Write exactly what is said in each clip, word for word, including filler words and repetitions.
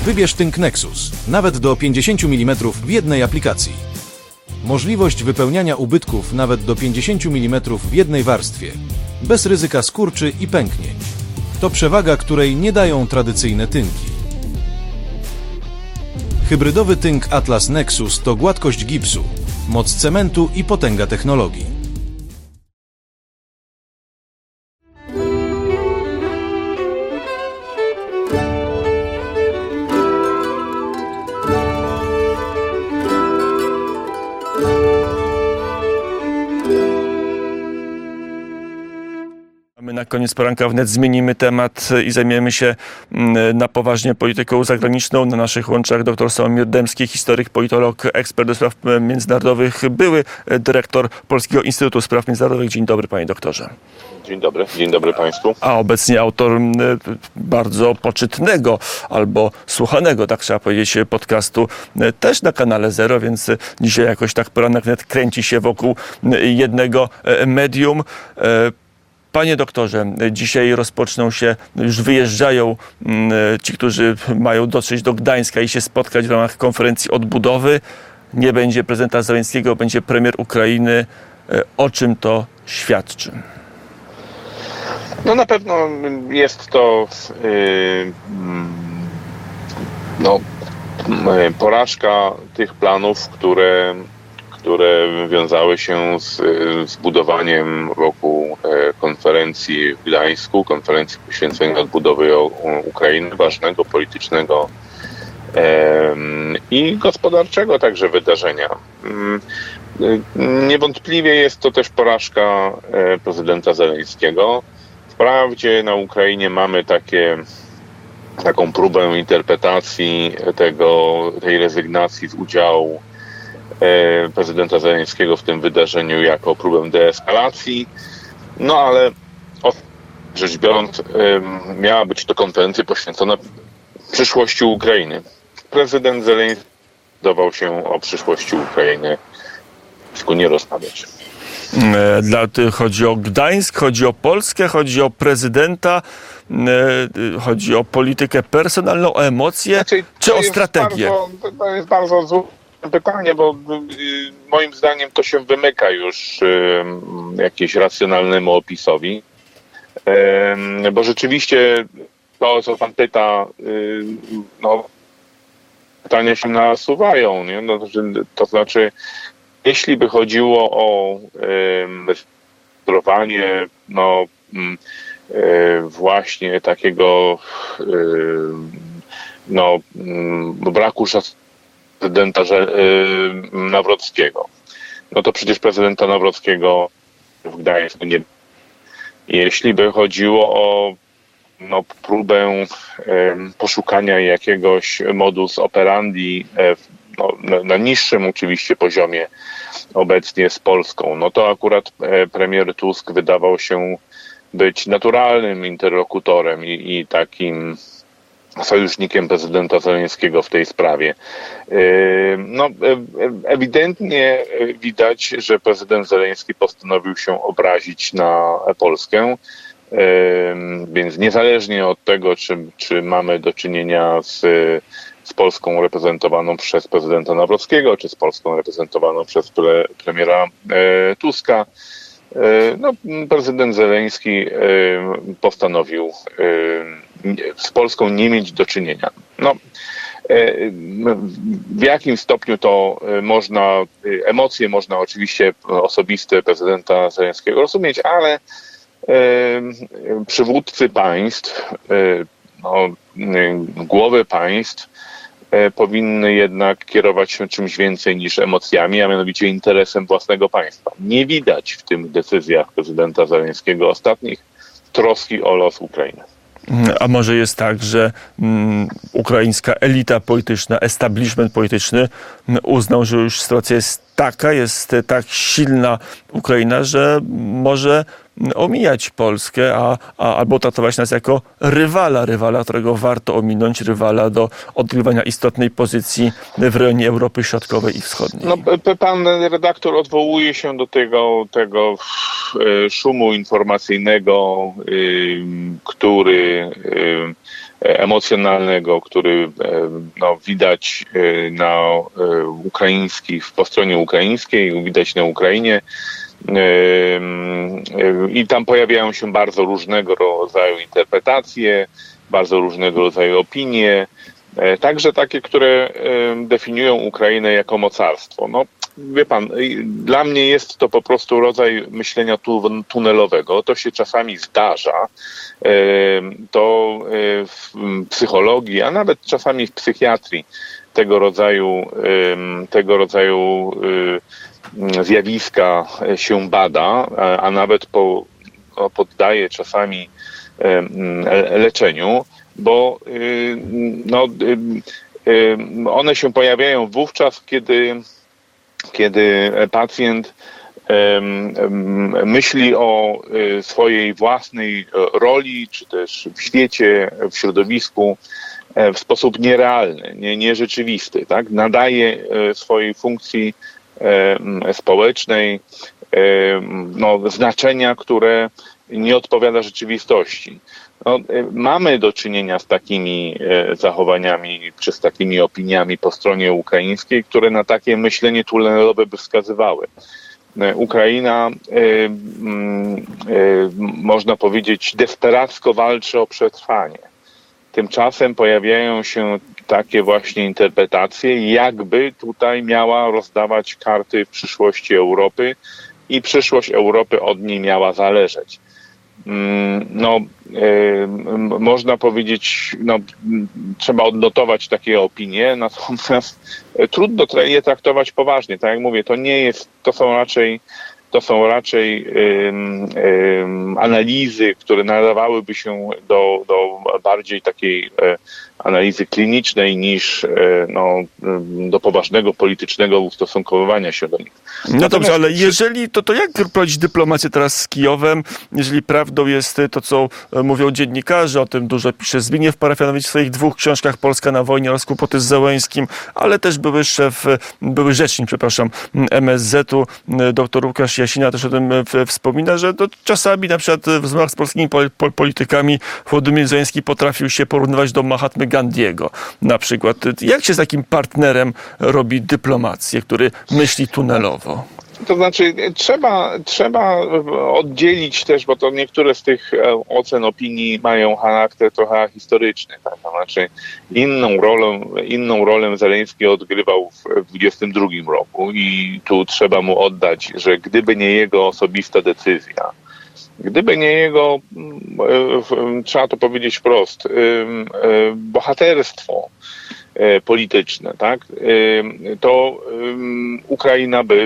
Wybierz tynk Nexus, nawet do pięćdziesiąt milimetrów w jednej aplikacji. Możliwość wypełniania ubytków nawet do pięćdziesiąt milimetrów w jednej warstwie, bez ryzyka skurczy i pęknięć. To przewaga, której nie dają tradycyjne tynki. Hybrydowy tynk Atlas Nexus to gładkość gipsu, moc cementu i potęga technologii. My na koniec poranka wnet zmienimy temat i zajmiemy się na poważnie polityką zagraniczną. Na naszych łączach dr Sławomir Dębski, historyk, politolog, ekspert do spraw międzynarodowych, były dyrektor Polskiego Instytutu Spraw Międzynarodowych. Dzień dobry, panie doktorze. Dzień dobry, dzień dobry państwu. A obecnie autor bardzo poczytnego albo słuchanego, tak trzeba powiedzieć, podcastu też na kanale Zero, więc dzisiaj jakoś tak poranek wnet kręci się wokół jednego medium. Panie doktorze, dzisiaj rozpoczną się, już wyjeżdżają ci, którzy mają dotrzeć do Gdańska i się spotkać w ramach konferencji odbudowy. Nie będzie prezydenta Zełenskiego, będzie premier Ukrainy. O czym to świadczy? No na pewno jest to yy, no, porażka tych planów, które które wiązały się z, z budowaniem wokół konferencji w Gdańsku, konferencji poświęconej odbudowie Ukrainy, ważnego politycznego e, i gospodarczego także wydarzenia. Niewątpliwie jest to też porażka prezydenta Zełenskiego. Wprawdzie na Ukrainie mamy takie, taką próbę interpretacji tego, tej rezygnacji z udziału prezydenta Zełenskiego w tym wydarzeniu jako próbę deeskalacji, no ale rzecz biorąc miała być to konferencja poświęcona przyszłości Ukrainy. Prezydent Zełenski zdecydował się o przyszłości Ukrainy nie rozmawiać. Dla tych chodzi o Gdańsk, chodzi o Polskę, chodzi o prezydenta, chodzi o politykę personalną, o emocje, znaczy, czy o strategię? Bardzo, to jest bardzo złe pytanie, bo moim zdaniem to się wymyka już jakiemuś racjonalnemu opisowi, bo rzeczywiście to, co pan pyta, no, pytania się nasuwają, nie? No, to znaczy, jeśli by chodziło o rejestrowanie no, właśnie takiego no, braku szacunku prezydenta Nawrockiego, no to przecież prezydenta Nawrockiego w Gdańsku nie. Jeśli by chodziło o no, próbę e, poszukania jakiegoś modus operandi e, no, na, na niższym oczywiście poziomie obecnie z Polską, no to akurat e, premier Tusk wydawał się być naturalnym interlokutorem i, i takim sojusznikiem prezydenta Zełenskiego w tej sprawie. No, ewidentnie widać, że prezydent Zełenski postanowił się obrazić na Polskę, więc niezależnie od tego, czy, czy mamy do czynienia z, z Polską reprezentowaną przez prezydenta Nawrockiego, czy z Polską reprezentowaną przez pre, premiera Tuska, no, prezydent Zełenski postanowił z Polską nie mieć do czynienia. No, w jakim stopniu to można, emocje można oczywiście osobiste prezydenta Zełenskiego rozumieć, ale przywódcy państw, no, głowy państw powinny jednak kierować się czymś więcej niż emocjami, a mianowicie interesem własnego państwa. Nie widać w tych decyzjach prezydenta Zełenskiego ostatnich troski o los Ukrainy. A może jest tak, że um, ukraińska elita polityczna, establishment polityczny uznał, że już sytuacja jest taka, jest tak silna Ukraina, że może omijać Polskę, a, a, albo traktować nas jako rywala, rywala, którego warto ominąć, rywala do odgrywania istotnej pozycji w rejonie Europy Środkowej i Wschodniej. No, pan redaktor odwołuje się do tego, tego szumu informacyjnego, który emocjonalnego, który no, widać na ukraińskich, po stronie ukraińskiej, widać na Ukrainie. I tam pojawiają się bardzo różnego rodzaju interpretacje, bardzo różnego rodzaju opinie, także takie, które definiują Ukrainę jako mocarstwo. No, wie pan, dla mnie jest to po prostu rodzaj myślenia tu, tunelowego. To się czasami zdarza. To w psychologii, a nawet czasami w psychiatrii tego rodzaju, tego rodzaju zjawiska się bada, a nawet po, no, poddaje czasami leczeniu, bo no, one się pojawiają wówczas, kiedy, kiedy pacjent myśli o swojej własnej roli, czy też w świecie, w środowisku w sposób nierealny, nie, nierzeczywisty, tak? Nadaje swojej funkcji społecznej no, znaczenia, które nie odpowiada rzeczywistości. No, mamy do czynienia z takimi zachowaniami czy z takimi opiniami po stronie ukraińskiej, które na takie myślenie tunelowe by wskazywały. Ukraina, można powiedzieć, desperacko walczy o przetrwanie. Tymczasem pojawiają się takie właśnie interpretacje, jakby tutaj miała rozdawać karty w przyszłości Europy i przyszłość Europy od niej miała zależeć. No, można powiedzieć, no, trzeba odnotować takie opinie, natomiast trudno je traktować poważnie. Tak jak mówię, to nie jest, to są raczej To są raczej um, um, analizy, które nadawałyby się do, do bardziej takiej e, analizy klinicznej niż e, no, do poważnego politycznego ustosunkowywania się do nich. No Natomiast dobrze, ale jeżeli, to, to jak prowadzić dyplomację teraz z Kijowem, jeżeli prawdą jest to, co mówią dziennikarze, o tym dużo pisze Zbigniew Parafianowicz w swoich dwóch książkach Polska na wojnie oraz Kłopoty z Zełenskim, ale też były szef, były rzecznik, przepraszam, M S Z u, dr Łukasz Jasina też o tym wspomina, że to czasami na przykład w rozmowach z polskimi politykami Władimir Zełenski potrafił się porównywać do Mahatmy Gandiego na przykład. Jak się z takim partnerem robi dyplomację, który myśli tunelowo? To znaczy trzeba, trzeba oddzielić też, bo to niektóre z tych ocen opinii mają charakter trochę historyczny. Tak? To znaczy inną rolę, inną rolę Zełenski odgrywał w dwudziestym drugim roku i tu trzeba mu oddać, że gdyby nie jego osobista decyzja, gdyby nie jego, trzeba to powiedzieć wprost, bohaterstwo polityczne, tak, to Ukraina by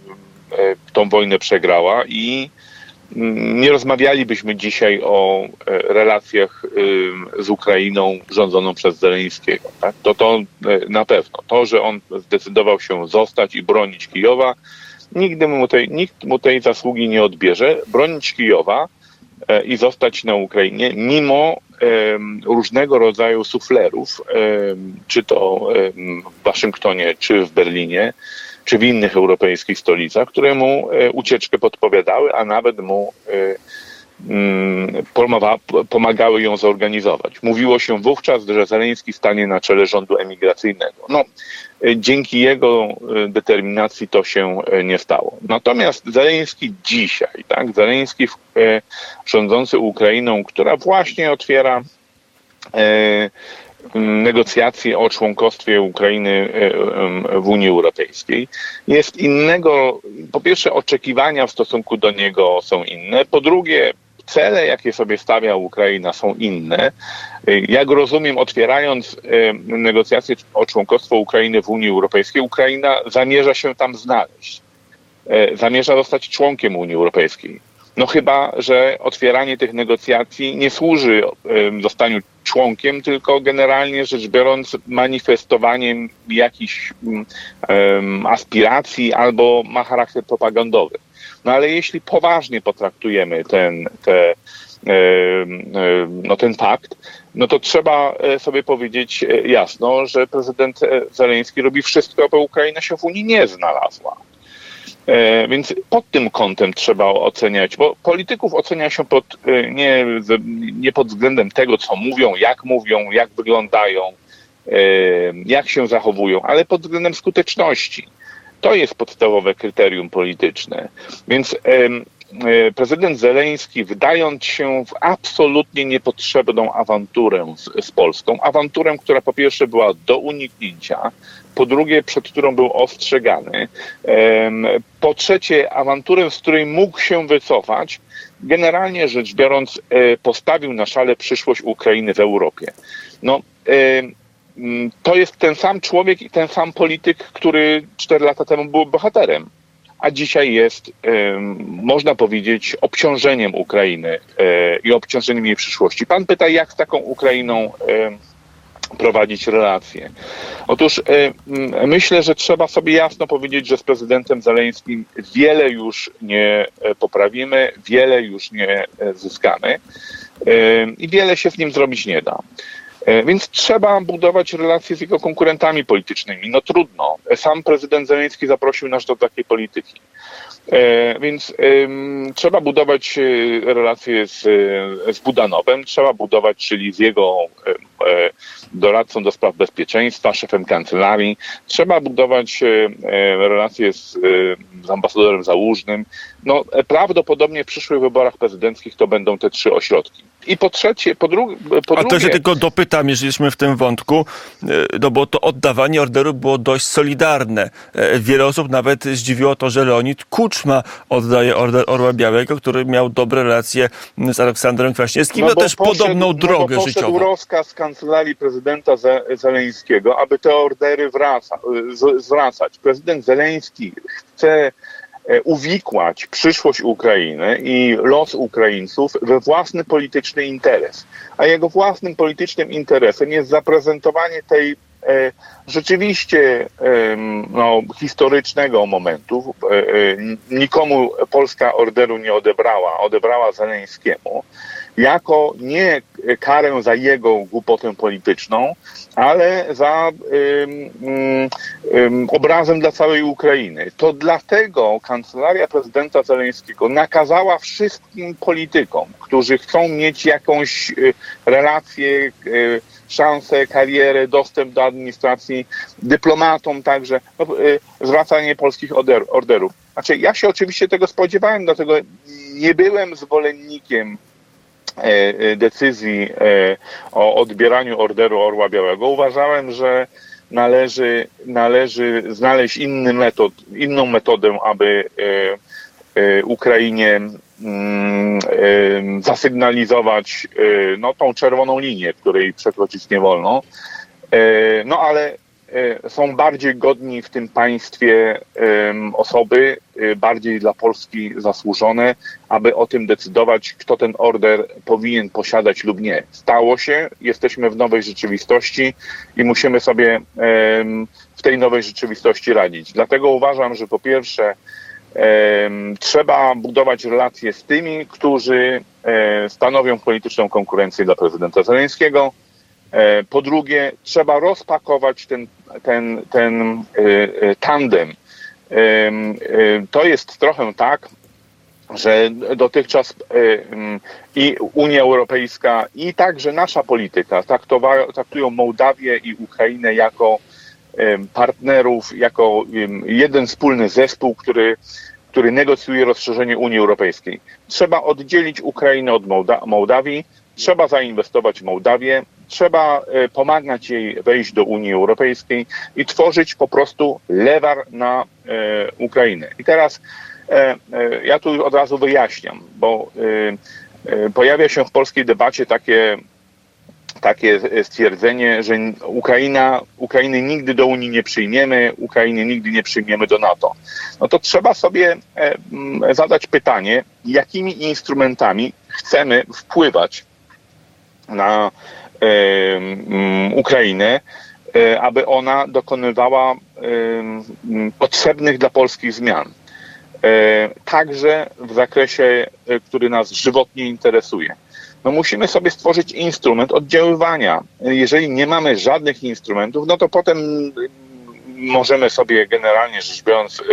tą wojnę przegrała i nie rozmawialibyśmy dzisiaj o relacjach z Ukrainą rządzoną przez Zełenskiego. Tak? To to na pewno. To, że on zdecydował się zostać i bronić Kijowa, nigdy mu tej, nikt mu tej zasługi nie odbierze. Bronić Kijowa i zostać na Ukrainie, mimo różnego rodzaju suflerów, czy to w Waszyngtonie, czy w Berlinie, czy w innych europejskich stolicach, które mu ucieczkę podpowiadały, a nawet mu pomagały ją zorganizować. Mówiło się wówczas, że Zełenski stanie na czele rządu emigracyjnego. No, dzięki jego determinacji to się nie stało. Natomiast Zełenski dzisiaj, tak, Zełenski rządzący Ukrainą, która właśnie otwiera negocjacje o członkostwie Ukrainy w Unii Europejskiej. Jest innego, po pierwsze oczekiwania w stosunku do niego są inne, po drugie cele, jakie sobie stawia Ukraina, są inne. Jak rozumiem, otwierając negocjacje o członkostwo Ukrainy w Unii Europejskiej, Ukraina zamierza się tam znaleźć. Zamierza zostać członkiem Unii Europejskiej. No chyba, że otwieranie tych negocjacji nie służy zostaniu członkiem, tylko generalnie rzecz biorąc manifestowaniem jakichś um, aspiracji albo ma charakter propagandowy. No ale jeśli poważnie potraktujemy ten, te, no, ten fakt, no to trzeba sobie powiedzieć jasno, że prezydent Zełenski robi wszystko, aby Ukraina się w Unii nie znalazła. Więc pod tym kątem trzeba oceniać, bo polityków ocenia się pod, nie, nie pod względem tego, co mówią, jak mówią, jak wyglądają, jak się zachowują, ale pod względem skuteczności. To jest podstawowe kryterium polityczne. Więc prezydent Zeleński, wdając się w absolutnie niepotrzebną awanturę z, z Polską, awanturę, która po pierwsze była do uniknięcia, po drugie, przed którą był ostrzegany, po trzecie, awanturę, z której mógł się wycofać, generalnie rzecz biorąc, postawił na szale przyszłość Ukrainy w Europie. No, to jest ten sam człowiek i ten sam polityk, który cztery lata temu był bohaterem, a dzisiaj jest, można powiedzieć, obciążeniem Ukrainy i obciążeniem jej przyszłości. Pan pyta, jak z taką Ukrainą prowadzić relacje. Otóż myślę, że trzeba sobie jasno powiedzieć, że z prezydentem Zeleńskim wiele już nie poprawimy, wiele już nie zyskamy i wiele się z nim zrobić nie da. Więc trzeba budować relacje z jego konkurentami politycznymi. No trudno. Sam prezydent Zeleński zaprosił nas do takiej polityki. Więc trzeba budować relacje z, z Budanowem, trzeba budować, czyli z jego doradcą do spraw bezpieczeństwa, szefem kancelarii. Trzeba budować relacje z, z ambasadorem Załużnym. No, prawdopodobnie w przyszłych wyborach prezydenckich to będą te trzy ośrodki. I po trzecie, po, dru- po A drugie... to się tylko dopytam, jeżeli jesteśmy w tym wątku, no bo to oddawanie orderu było dość solidarne. Wiele osób nawet zdziwiło to, że Leonid Kuczma oddaje order Orła Białego, który miał dobre relacje z Aleksandrem Kwaśniewskim, no, no też poszedł, podobną drogę no życiową. Poszedł rozkaz kancelarii prezydenta Zeleńskiego, aby te ordery wraca, z, zwracać. Prezydent Zeleński chce uwikłać przyszłość Ukrainy i los Ukraińców we własny polityczny interes. A jego własnym politycznym interesem jest zaprezentowanie tej e, rzeczywiście e, no, historycznego momentu. E, e, nikomu Polska orderu nie odebrała, odebrała Zeleńskiemu, jako nie karę za jego głupotę polityczną, ale za um, um, obrazem dla całej Ukrainy. To dlatego kancelaria prezydenta Zeleńskiego nakazała wszystkim politykom, którzy chcą mieć jakąś relację, szansę, karierę, dostęp do administracji, dyplomatom także, no, zwracanie polskich order, orderów. Znaczy, ja się oczywiście tego spodziewałem, dlatego nie byłem zwolennikiem decyzji o odbieraniu orderu Orła Białego. Uważałem, że należy, należy znaleźć inny metod, inną metodę, aby Ukrainie zasygnalizować no, tą czerwoną linię, której przekroczyć nie wolno. No ale są bardziej godni w tym państwie osoby, bardziej dla Polski zasłużone, aby o tym decydować, kto ten order powinien posiadać lub nie. Stało się, jesteśmy w nowej rzeczywistości i musimy sobie w tej nowej rzeczywistości radzić. Dlatego uważam, że po pierwsze trzeba budować relacje z tymi, którzy stanowią polityczną konkurencję dla prezydenta Zeleńskiego. Po drugie, trzeba rozpakować ten, ten, ten tandem. To jest trochę tak, że dotychczas i Unia Europejska, i także nasza polityka traktują Mołdawię i Ukrainę jako partnerów, jako jeden wspólny zespół, który, który negocjuje rozszerzenie Unii Europejskiej. Trzeba oddzielić Ukrainę od Mołda- Mołdawii, trzeba zainwestować w Mołdawię, trzeba pomagać jej wejść do Unii Europejskiej i tworzyć po prostu lewar na e, Ukrainę. I teraz e, e, ja tu od razu wyjaśniam, bo e, e, pojawia się w polskiej debacie takie, takie stwierdzenie, że Ukraina, Ukrainy nigdy do Unii nie przyjmiemy, Ukrainy nigdy nie przyjmiemy do NATO. No to trzeba sobie e, m, zadać pytanie, jakimi instrumentami chcemy wpływać na Ukrainę, aby ona dokonywała potrzebnych dla Polski zmian. Także w zakresie, który nas żywotnie interesuje. No musimy sobie stworzyć instrument oddziaływania. Jeżeli nie mamy żadnych instrumentów, no to potem możemy sobie generalnie rzecz biorąc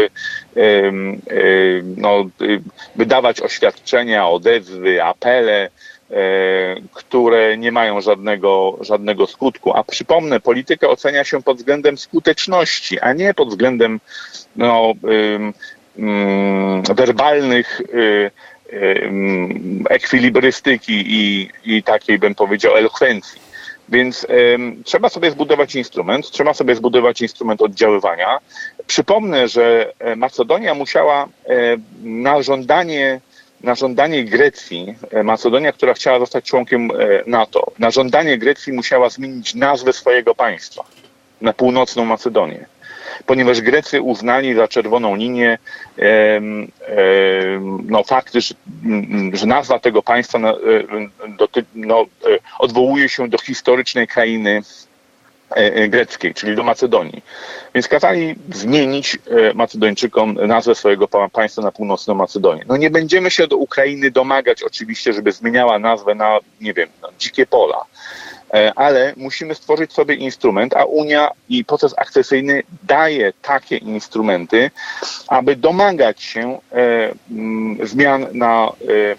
no, wydawać oświadczenia, odezwy, apele, które nie mają żadnego, żadnego skutku. A przypomnę, politykę ocenia się pod względem skuteczności, a nie pod względem no, um, um, werbalnych um, ekwilibrystyki i, i takiej, bym powiedział, elokwencji. Więc um, trzeba sobie zbudować instrument, trzeba sobie zbudować instrument oddziaływania. Przypomnę, że Macedonia musiała um, na żądanie Na żądanie Grecji, Macedonia, która chciała zostać członkiem NATO, na żądanie Grecji musiała zmienić nazwę swojego państwa na Północną Macedonię, ponieważ Grecy uznali za czerwoną linię e, e, no, fakty, że, że nazwa tego państwa no, doty, no, odwołuje się do historycznej krainy greckiej, czyli do Macedonii. Więc kazali zmienić Macedończykom nazwę swojego państwa na Północną Macedonię. No nie będziemy się do Ukrainy domagać oczywiście, żeby zmieniała nazwę na, nie wiem, na dzikie pola, ale musimy stworzyć sobie instrument, a Unia i proces akcesyjny daje takie instrumenty, aby domagać się zmian na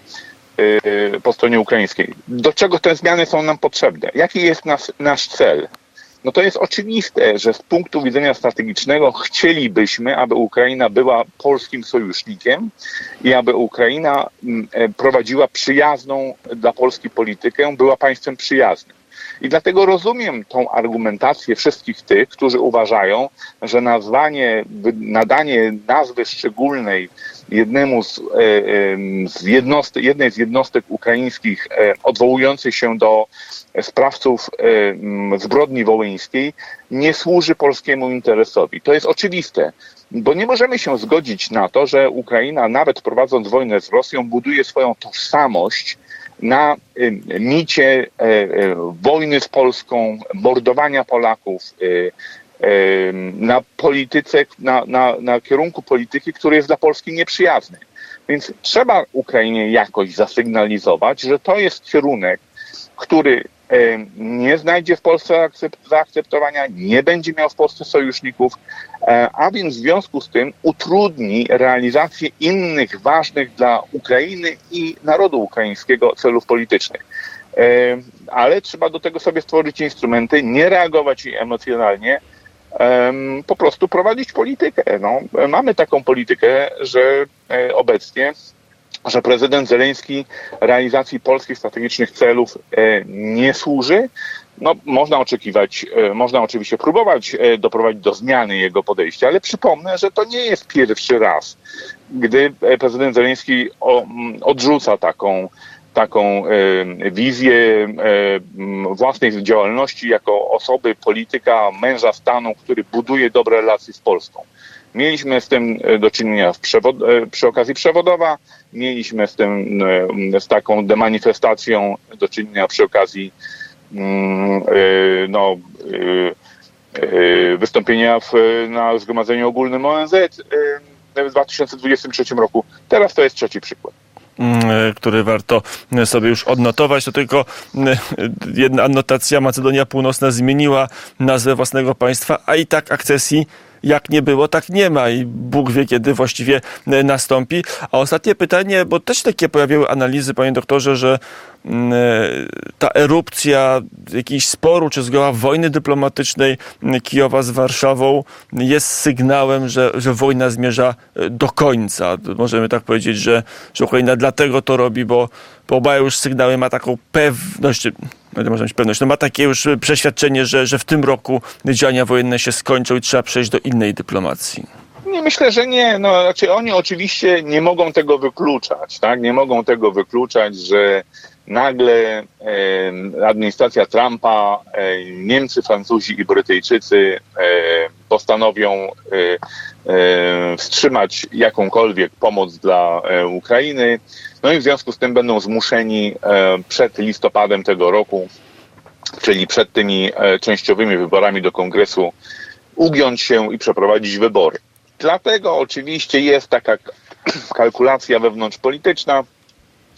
po stronie ukraińskiej. Do czego te zmiany są nam potrzebne? Jaki jest nas, nasz cel? No to jest oczywiste, że z punktu widzenia strategicznego chcielibyśmy, aby Ukraina była polskim sojusznikiem i aby Ukraina prowadziła przyjazną dla Polski politykę, była państwem przyjaznym. I dlatego rozumiem tą argumentację wszystkich tych, którzy uważają, że nazwanie, nadanie nazwy szczególnej jednemu z, z jednostek, jednej z jednostek ukraińskich odwołujących się do sprawców zbrodni wołyńskiej nie służy polskiemu interesowi. To jest oczywiste, bo nie możemy się zgodzić na to, że Ukraina, nawet prowadząc wojnę z Rosją, buduje swoją tożsamość na micie wojny z Polską, mordowania Polaków, na polityce, na, na, na kierunku polityki, który jest dla Polski nieprzyjazny. Więc trzeba Ukrainie jakoś zasygnalizować, że to jest kierunek, który nie znajdzie w Polsce zaakceptowania, nie będzie miał w Polsce sojuszników, a więc w związku z tym utrudni realizację innych ważnych dla Ukrainy i narodu ukraińskiego celów politycznych. Ale trzeba do tego sobie stworzyć instrumenty, nie reagować emocjonalnie, po prostu prowadzić politykę. No, mamy taką politykę, że obecnie że prezydent Zełenski realizacji polskich strategicznych celów nie służy. No, można oczekiwać, można oczywiście próbować doprowadzić do zmiany jego podejścia, ale przypomnę, że to nie jest pierwszy raz, gdy prezydent Zełenski odrzuca taką, taką wizję własnej działalności jako osoby, polityka, męża stanu, który buduje dobre relacje z Polską. Mieliśmy z tym do czynienia w przewod, przy okazji Przewodowa, mieliśmy z tym, z taką demanifestacją do czynienia przy okazji no, wystąpienia w, na Zgromadzeniu Ogólnym O N Z w dwa tysiące dwudziestym trzecim roku. Teraz to jest trzeci przykład, który warto sobie już odnotować. To tylko jedna anotacja. Macedonia Północna zmieniła nazwę własnego państwa, a i tak akcesji jak nie było, tak nie ma i Bóg wie, kiedy właściwie nastąpi. A ostatnie pytanie, bo też takie pojawiły analizy, panie doktorze, że ta erupcja jakiegoś sporu, czy zgoła wojny dyplomatycznej Kijowa z Warszawą jest sygnałem, że, że wojna zmierza do końca. Możemy tak powiedzieć, że, że Ukraina dlatego to robi, bo, bo oba już sygnały ma taką pewność, można mieć pewność, no ma takie już przeświadczenie, że, że w tym roku działania wojenne się skończą i trzeba przejść do innej dyplomacji. Nie, myślę, że nie. No, znaczy oni oczywiście nie mogą tego wykluczać, tak? Nie mogą tego wykluczać, że nagle e, administracja Trumpa, e, Niemcy, Francuzi i Brytyjczycy e, postanowią e, e, wstrzymać jakąkolwiek pomoc dla e, Ukrainy. No i w związku z tym będą zmuszeni e, przed listopadem tego roku, czyli przed tymi e, częściowymi wyborami do Kongresu, ugiąć się i przeprowadzić wybory. Dlatego oczywiście jest taka kalkulacja wewnątrzpolityczna,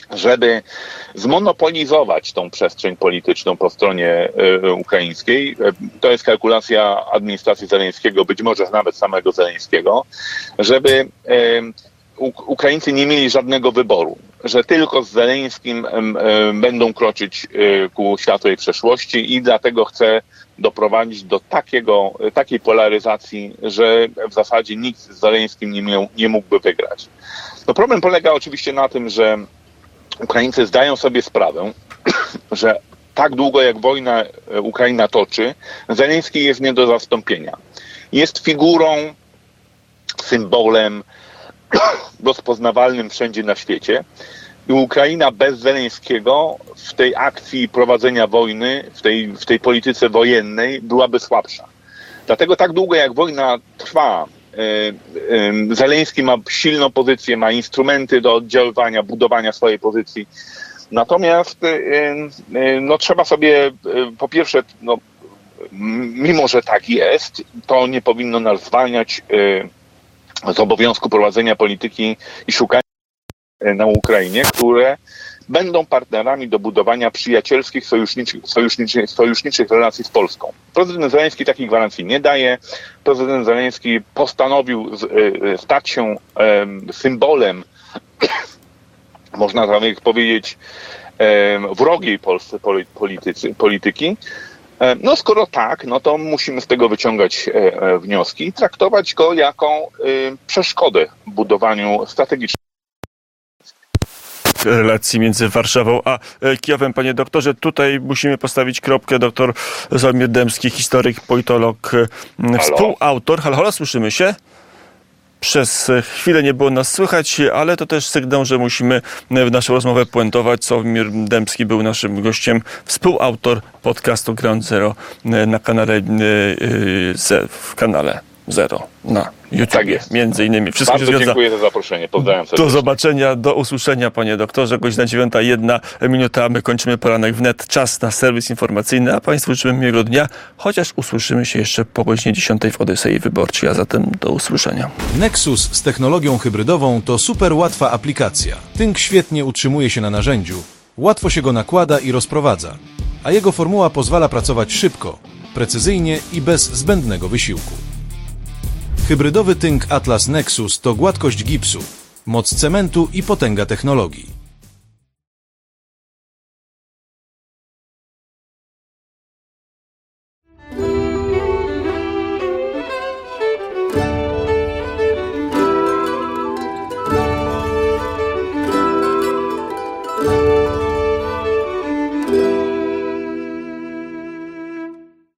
żeby zmonopolizować tą przestrzeń polityczną po stronie y, ukraińskiej. To jest kalkulacja administracji Zeleńskiego, być może nawet samego Zeleńskiego, żeby y, Ukraińcy nie mieli żadnego wyboru, że tylko z Zeleńskim y, y, będą kroczyć y, ku światłej przeszłości i dlatego chce doprowadzić do takiego, takiej polaryzacji, że w zasadzie nikt z Zeleńskim nie, miał, nie mógłby wygrać. No problem polega oczywiście na tym, że Ukraińcy zdają sobie sprawę, że tak długo jak wojna Ukraina toczy, Zeleński jest nie do zastąpienia. Jest figurą, symbolem rozpoznawalnym wszędzie na świecie i Ukraina bez Zeleńskiego w tej akcji prowadzenia wojny, w tej, w tej polityce wojennej byłaby słabsza. Dlatego tak długo jak wojna trwa, Zeleński ma silną pozycję, ma instrumenty do oddziaływania, budowania swojej pozycji. Natomiast no, trzeba sobie po pierwsze, no, mimo że tak jest, to nie powinno nas zwalniać z obowiązku prowadzenia polityki i szukania na Ukrainie, które będą partnerami do budowania przyjacielskich, sojuszniczych, sojuszniczych, sojuszniczych relacji z Polską. Prezydent Zeleński takich gwarancji nie daje. Prezydent Zeleński postanowił z, y, stać się y, symbolem, można tak powiedzieć, y, wrogiej Polsce politycy, polityki. Y, no skoro tak, no to musimy z tego wyciągać y, y, wnioski i traktować go jako y, przeszkodę w budowaniu strategicznym relacji między Warszawą a Kijowem. Panie doktorze, tutaj musimy postawić kropkę. Doktor Sławomir Dębski, historyk, politolog, halo? Współautor. Halo, halo, słyszymy się? Przez chwilę nie było nas słychać, ale to też sygnał, że musimy naszą rozmowę puentować. Sławomir Dębski był naszym gościem, współautor podcastu Ground Zero na kanale, w kanale Zero na YouTube. Tak jest. Między innymi. Wszystko Bardzo się zgadza. dziękuję za zaproszenie. Pozdrawiam serdecznie. Do zobaczenia, do usłyszenia, panie doktorze. Godzina dziewiąta, jedna minuta. My kończymy poranek wnet. Czas na serwis informacyjny, a państwu życzymy miłego dnia, chociaż usłyszymy się jeszcze po godzinie dziesiątej w Odysei Wyborczej, a zatem do usłyszenia. Nexus z technologią hybrydową to super łatwa aplikacja. Tynk świetnie utrzymuje się na narzędziu, łatwo się go nakłada i rozprowadza, a jego formuła pozwala pracować szybko, precyzyjnie i bez zbędnego wysiłku. Hybrydowy tynk Atlas Nexus to gładkość gipsu, moc cementu i potęga technologii.